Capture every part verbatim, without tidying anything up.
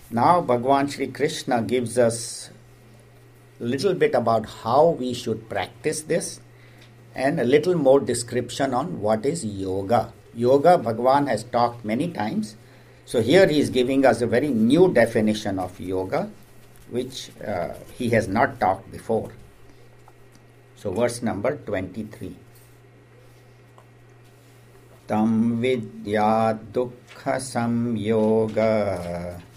Now Bhagavan Shri Krishna gives us a little bit about how we should practice this and a little more description on what is yoga. Yoga, Bhagavan has talked many times. So here he is giving us a very new definition of yoga, which uh, he has not talked before. So verse number twenty-three. Tam vidya dukkha samyoga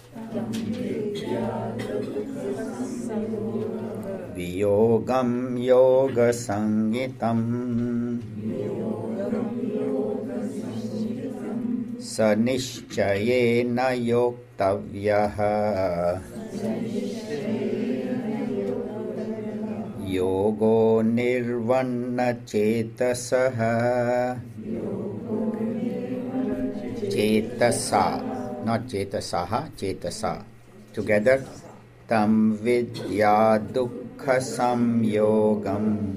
viyogam yoga sangitam sanishchayena yoktavyaha yogo nirvanna chetasaha chetasa, not chetasaha, chetasa. Together, tam vidya dukkha samyogam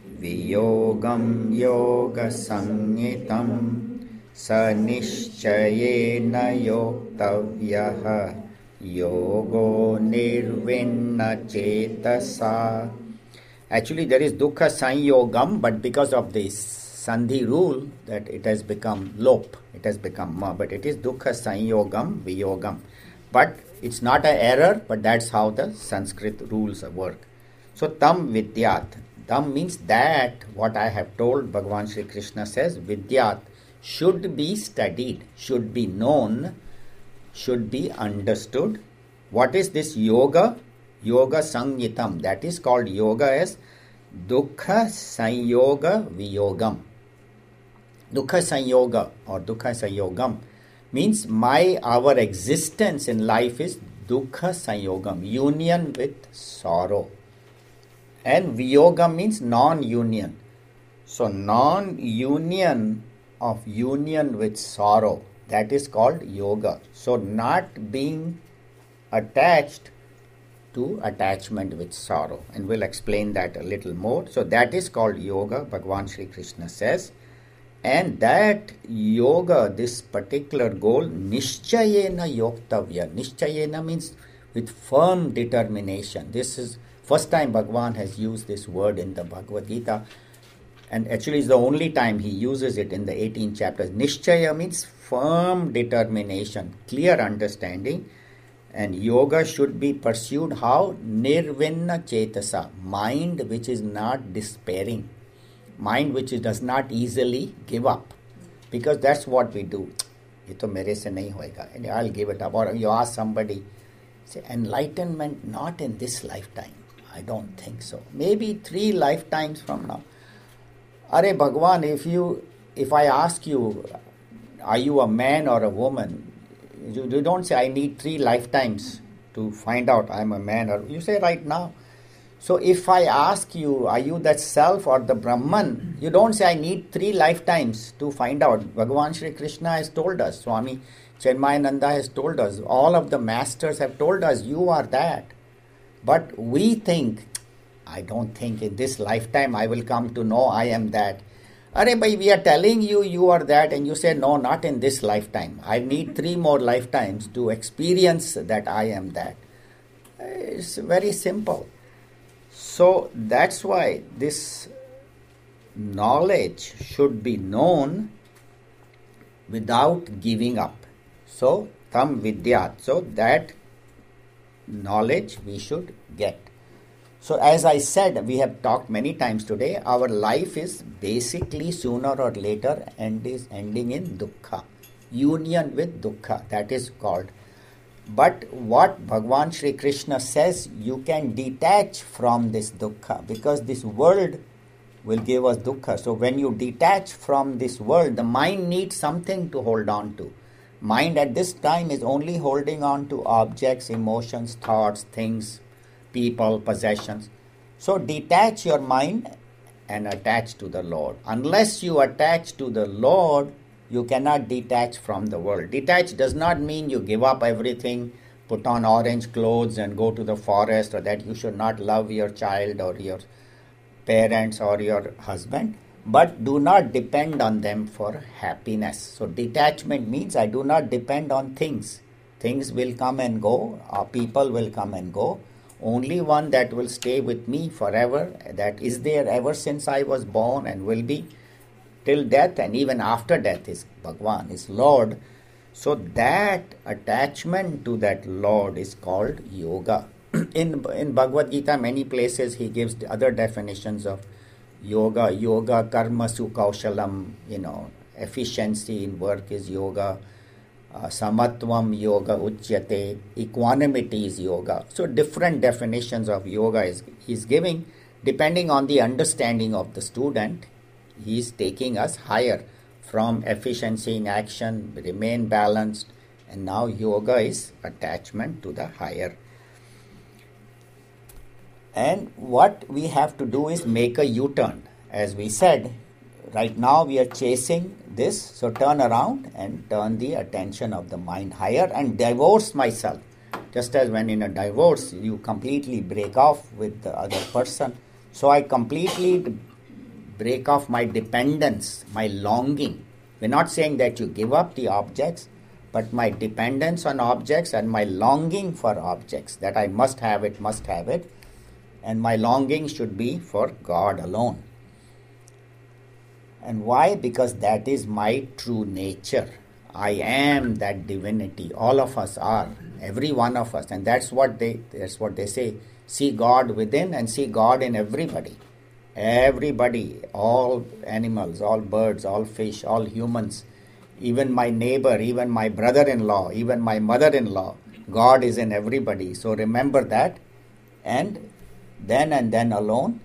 viyogam yoga sangitam sanishchayena yoktavyaha yogo nirvinna chetasa. Actually, there is dukkha sanyogam, but because of this sandhi rule, that it has become lop, it has become ma, but it is dukkha sanyogam viyogam. But it's not an error, but that's how the Sanskrit rules work. So tam vidyat, tam means that what I have told, Bhagavan Shri Krishna says, vidyat should be studied, should be known, should be understood. What is this yoga? Yoga sangitam, that is called yoga as dukkha sanyoga viyogam. Dukkha sanyoga or dukkha sanyogam means my, our existence in life is dukkha sanyogam, union with sorrow. And viyogam means non-union. So non-union of union with sorrow, that is called yoga. So not being attached to attachment with sorrow, and we'll explain that a little more. So that is called yoga, Bhagavan Shri Krishna says. And that yoga, this particular goal, nishchayena yoktavya. Nishchayena means with firm determination. This is first time Bhagavan has used this word in the Bhagavad Gita, and actually it's the only time he uses it in the eighteen chapters. Nishchaya means firm determination, clear understanding. And yoga should be pursued how? Nirvinna chetasa, mind which is not despairing, mind which does not easily give up. Because that's what we do. Ye to mere se nahi hoega, and I'll give it up. Or you ask somebody, say, enlightenment not in this lifetime. I don't think so. Maybe three lifetimes from now. Are Bhagwan, if you, if I ask you, are you a man or a woman? You, you don't say, I need three lifetimes to find out I'm a man, or you say right now. So if I ask you, are you that self or the Brahman? You don't say, I need three lifetimes to find out. Bhagavan Shri Krishna has told us, Swami Chenmayananda has told us, all of the masters have told us, you are that. But we think, I don't think in this lifetime I will come to know I am that. Are bhai, we are telling you you are that, and you say no, not in this lifetime. I need three more lifetimes to experience that I am that. It's very simple. So that's why this knowledge should be known without giving up. So tam vidyat, so that knowledge we should get. So as I said, we have talked many times today, our life is basically sooner or later and is ending in dukkha, union with dukkha, that is called. But what Bhagavan Shri Krishna says, you can detach from this dukkha, because this world will give us dukkha. So when you detach from this world, the mind needs something to hold on to. Mind at this time is only holding on to objects, emotions, thoughts, things, people, possessions. So detach your mind and attach to the Lord. Unless you attach to the Lord, you cannot detach from the world. Detach does not mean you give up everything, put on orange clothes and go to the forest, or that you should not love your child or your parents or your husband. But do not depend on them for happiness. So detachment means I do not depend on things. Things will come and go, our people will come and go. Only one that will stay with me forever, that is there ever since I was born and will be till death and even after death, is Bhagwan, is Lord. So that attachment to that Lord is called yoga. in, in Bhagavad Gita, many places he gives the other definitions of yoga. Yoga, karma su kaushalam, you know, efficiency in work is yoga. Uh, samatvam yoga uchyate, equanimity is yoga. So different definitions of yoga is he's giving depending on the understanding of the student. He is taking us higher from efficiency in action, remain balanced, and now yoga is attachment to the higher. And what we have to do is make a U-turn. As we said, right now we are chasing this, so turn around and turn the attention of the mind higher and divorce myself. Just as when in a divorce you completely break off with the other person, so I completely break off my dependence, my longing. We're not saying that you give up the objects, but my dependence on objects and my longing for objects, that I must have it, must have it, and my longing should be for God alone. And why? Because that is my true nature. I am that divinity. All of us are, every one of us, and that's what they that's what they say. See God within and see God in everybody. Everybody, all animals, all birds, all fish, all humans, even my neighbor, even my brother-in-law, even my mother-in-law, God is in everybody. So remember that, and then and then alone.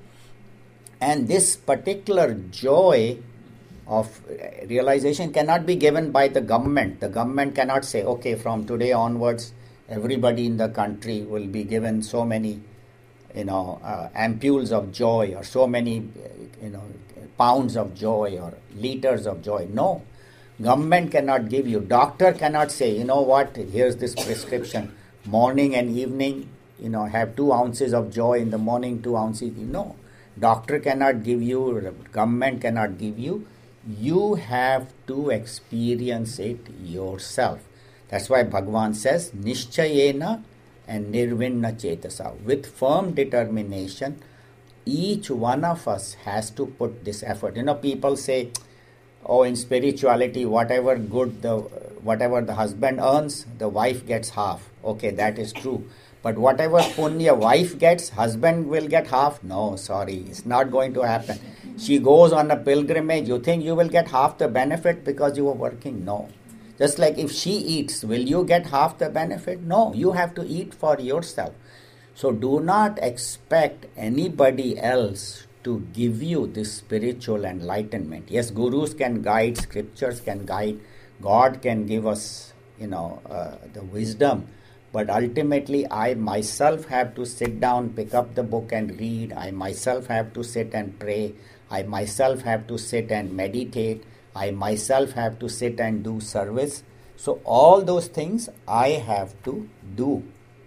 And this particular joy of realization cannot be given by the government. The government cannot say, okay, from today onwards, everybody in the country will be given so many you know, uh, ampules of joy, or so many, you know, pounds of joy, or liters of joy. No, government cannot give you. Doctor cannot say, you know what, here's this prescription. Morning and evening, you know, have two ounces of joy in the morning, two ounces. No, doctor cannot give you, government cannot give you. You have to experience it yourself. That's why Bhagavan says, Nishchayena and Nirvinna Chetasa. With firm determination, each one of us has to put this effort. You know, people say, oh, in spirituality, whatever good the whatever the husband earns, the wife gets half. Okay, that is true. But whatever punya wife gets, husband will get half? No, sorry, it's not going to happen. She goes on a pilgrimage, you think you will get half the benefit because you are working? No. Just like if she eats, will you get half the benefit? No, you have to eat for yourself. So do not expect anybody else to give you this spiritual enlightenment. Yes, gurus can guide, scriptures can guide, God can give us, you know, uh, the wisdom. But ultimately, I myself have to sit down, pick up the book and read. I myself have to sit and pray. I myself have to sit and meditate. I myself have to sit and do service. So all those things I have to do.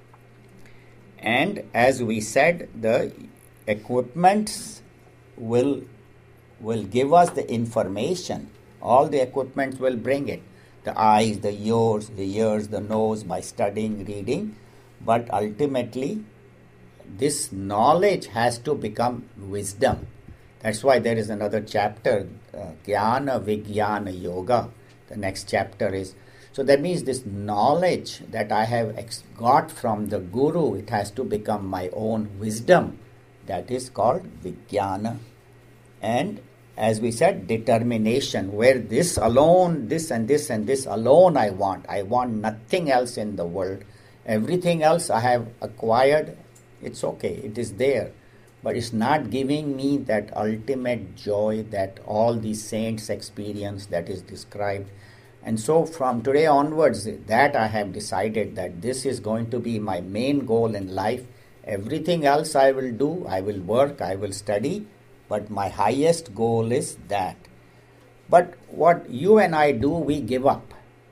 And as we said, the equipments will, will give us the information. All the equipments will bring it. The eyes, the ears, the ears, the nose, by studying, reading. But ultimately, this knowledge has to become wisdom. That's why there is another chapter, uh, Jnana Vijnana Yoga. The next chapter is, so that means this knowledge that I have ex- got from the Guru, it has to become my own wisdom. That is called Vijnana. And as we said, determination, where this alone, this and this and this alone I want. I want nothing else in the world. Everything else I have acquired, it's okay, it is there. But it's not giving me that ultimate joy that all these saints experience, that is described. And so from today onwards, that I have decided that this is going to be my main goal in life. Everything else I will do, I will work, I will study, but my highest goal is that. But what you and I do, we give up.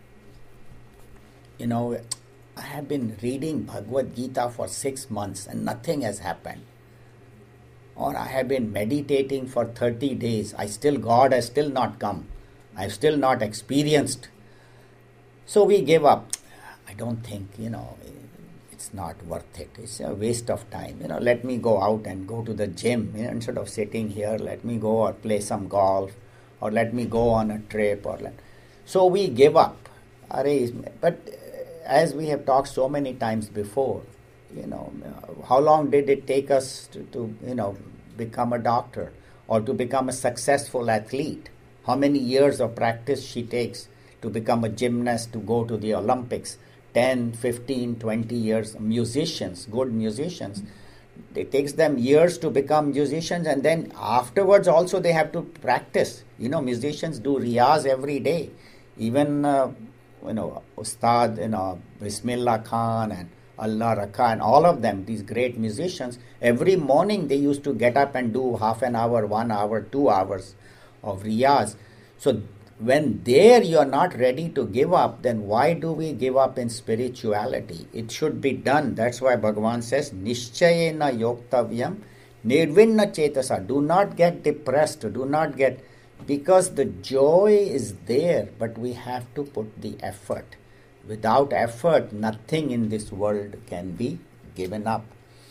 You know, I have been reading Bhagavad Gita for six months and nothing has happened. Or I have been meditating for thirty days. I still, God has still not come. I have still not experienced. So we give up. I don't think, you know, it's not worth it. It's a waste of time. You know, let me go out and go to the gym, you know, instead of sitting here. Let me go or play some golf, or let me go on a trip, or let. So we give up. But as we have talked so many times before, you know, how long did it take us to, to you know, become a doctor or to become a successful athlete? How many years of practice she takes to become a gymnast, to go to the Olympics? ten, fifteen, twenty years. Musicians, good musicians, it takes them years to become musicians, and then afterwards also they have to practice. You know, musicians do riyaz every day. Even, uh, you know, Ustad, you know, Bismillah Khan and Allah Rakha and all of them, these great musicians, every morning they used to get up and do half an hour, one hour, two hours of riyaz. So when there you are not ready to give up, then why do we give up in spirituality? It should be done. That's why Bhagavan says, Nishchayena yoktavyam nirvinna chetasa. Do not get depressed. Do not get... Because the joy is there, but we have to put the effort. Without effort, nothing in this world can be given up.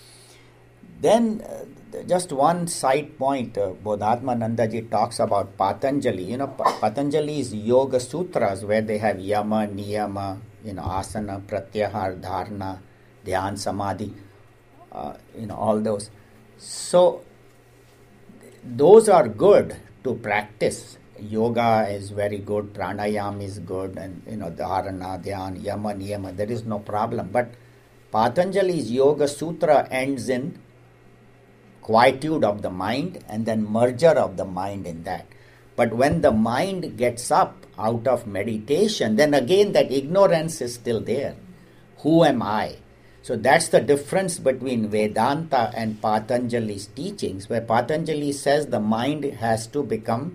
Then, uh, just one side point, uh, Bodhatma Nandaji talks about Patanjali. You know, pa- Patanjali's Yoga Sutras, where they have Yama, Niyama, you know, Asana, Pratyahar, Dharana, Dhyan, Samadhi, uh, you know, all those. So, those are good to practice. Yoga is very good, Pranayam is good, and, you know, Dharana, Dhyan, Yama, Niyama, there is no problem. But Patanjali's Yoga Sutra ends in quietude of the mind and then merger of the mind in that. But when the mind gets up out of meditation, then again that ignorance is still there. Who am I? So that's the difference between Vedanta and Patanjali's teachings, where Patanjali says the mind has to become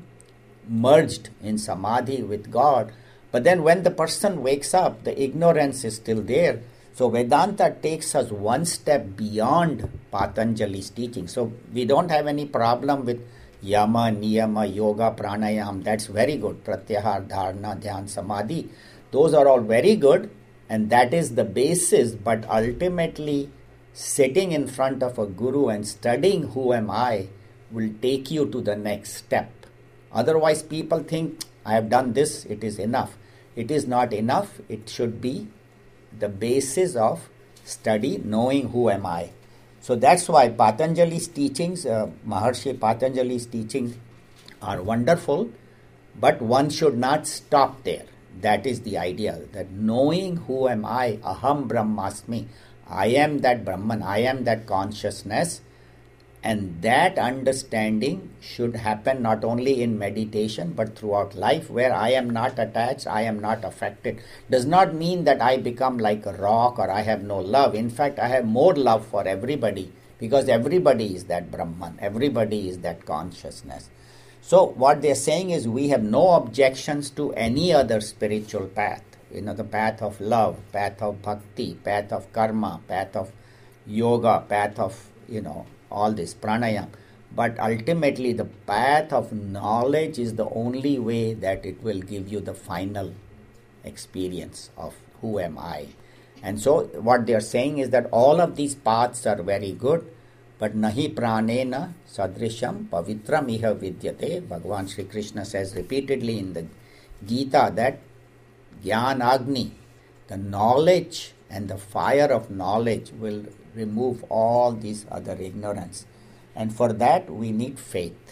merged in samadhi with God. But then when the person wakes up, the ignorance is still there. So Vedanta takes us one step beyond Patanjali's teaching. So we don't have any problem with Yama, Niyama, Yoga, Pranayam. That's very good. Pratyahar, Dharana, Dhyan, Samadhi. Those are all very good, and that is the basis. But ultimately, sitting in front of a guru and studying who am I will take you to the next step. Otherwise, people think, I have done this, it is enough. It is not enough. It should be the basis of study, knowing who am I. So that's why Patanjali's teachings, uh, Maharshi Patanjali's teachings are wonderful, but one should not stop there. That is the idea, that knowing who am I, aham brahmasmi, I am that Brahman, I am that consciousness, and that understanding should happen not only in meditation but throughout life, where I am not attached, I am not affected. Does not mean that I become like a rock or I have no love. In fact, I have more love for everybody, because everybody is that Brahman, everybody is that consciousness. So what they are saying is we have no objections to any other spiritual path. You know, the path of love, path of bhakti, path of karma, path of yoga, path of, you know, all this pranayam. But ultimately the path of knowledge is the only way that it will give you the final experience of who am I. And so what they are saying is that all of these paths are very good, but nahi pranena sadrisham pavitram iha vidyate. Bhagavan Shri Krishna says repeatedly in the Gita that Gyan Agni, the knowledge and the fire of knowledge will remove all these other ignorance. And for that we need faith.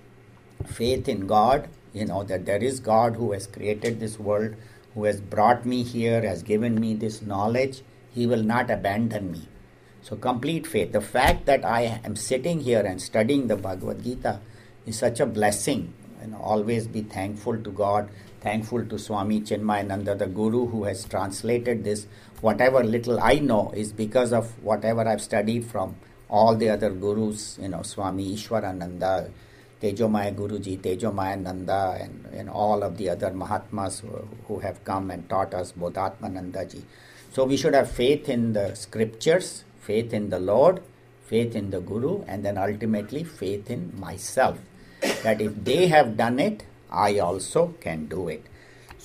Faith in God, you know, that there is God who has created this world, who has brought me here, has given me this knowledge. He will not abandon me. So complete faith. The fact that I am sitting here and studying the Bhagavad Gita is such a blessing. You know, always be thankful to God, thankful to Swami Chinmayananda, the Guru who has translated this. Whatever little I know is because of whatever I've studied from all the other Gurus, you know, Swami Ishwarananda, Tejomaya Guruji, Tejomaya Nanda, and, and all of the other Mahatmas who, who have come and taught us, Bodhatma Nandaji. So we should have faith in the scriptures, faith in the Lord, faith in the Guru, and then ultimately faith in myself. That if they have done it, I also can do it.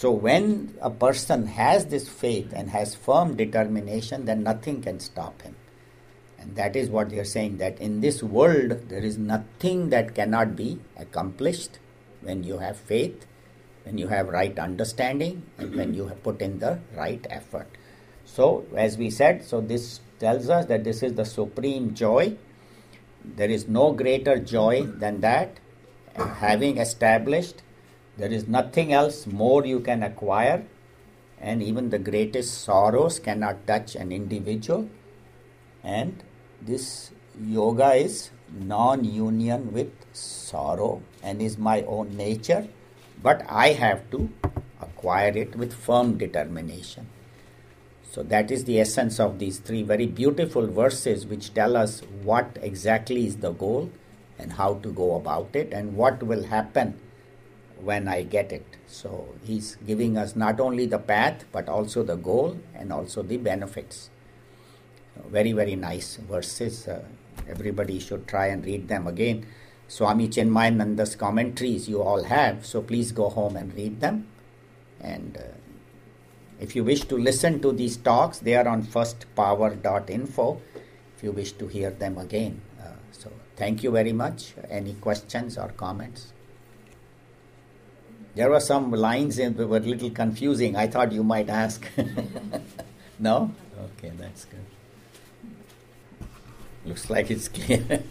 So when a person has this faith and has firm determination, then nothing can stop him. And that is what they are saying, that in this world there is nothing that cannot be accomplished when you have faith, when you have right understanding, and when you have put in the right effort. So as we said, so this tells us that this is the supreme joy. There is no greater joy than that. And having established, there is nothing else more you can acquire, and even the greatest sorrows cannot touch an individual. And this yoga is non-union with sorrow and is my own nature, but I have to acquire it with firm determination. So that is the essence of these three very beautiful verses, which tell us what exactly is the goal and how to go about it and what will happen when I get it. So he's giving us not only the path but also the goal and also the benefits. Very, very nice verses. Uh, everybody should try and read them again. Swami Chinmayananda's commentaries you all have, so please go home and read them. And uh, if you wish to listen to these talks, they are on first power dot info if you wish to hear them again. Uh, so thank you very much. Any questions or comments? There were some lines in that were a little confusing. I thought you might ask. No? Okay, that's good. Looks like it's clear.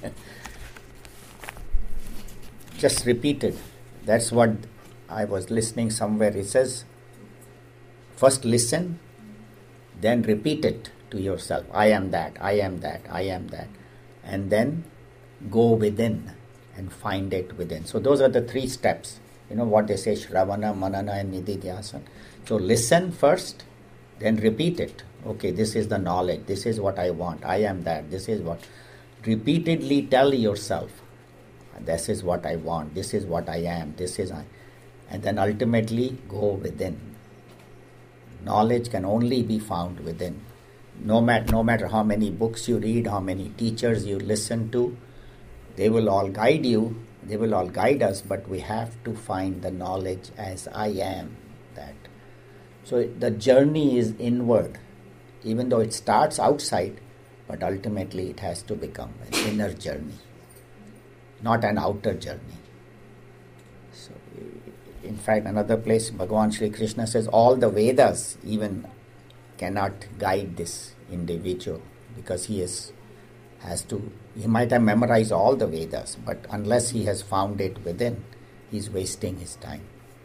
Just repeat it. That's what I was listening somewhere. It says, first listen, then repeat it to yourself. I am that, I am that, I am that. And then go within and find it within. So those are the three steps. You know what they say, Shravana, Manana and Nididhyasana. So listen first, then repeat it. Okay, this is the knowledge. This is what I want. I am that. This is what. Repeatedly tell yourself, this is what I want. This is what I am. This is I. And then ultimately go within. Knowledge can only be found within. No, mat- no matter how many books you read, how many teachers you listen to, they will all guide you. They will all guide us, but we have to find the knowledge as I am that. So the journey is inward. Even though it starts outside, but ultimately it has to become an inner journey, not an outer journey. So, in fact, another place, Bhagavan Sri Krishna says all the Vedas even cannot guide this individual, because he is has to, he might have memorized all the Vedas, but unless he has found it within, he's wasting his time.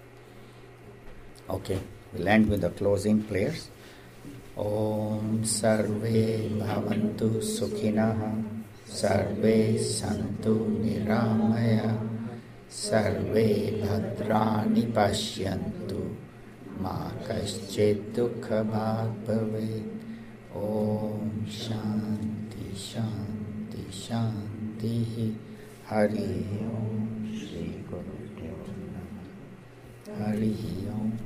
Okay, we'll end with the closing prayers. Om Sarve Bhavantu Sukhinah, Sarve Santu Niramaya, Sarve Bhadrani Pashyantu, Ma Kaschid Dukha Bhag Bhavet. Om Shanti Shanti Shanti. Hari Om Shri Guru Dev Namah. Hari Om.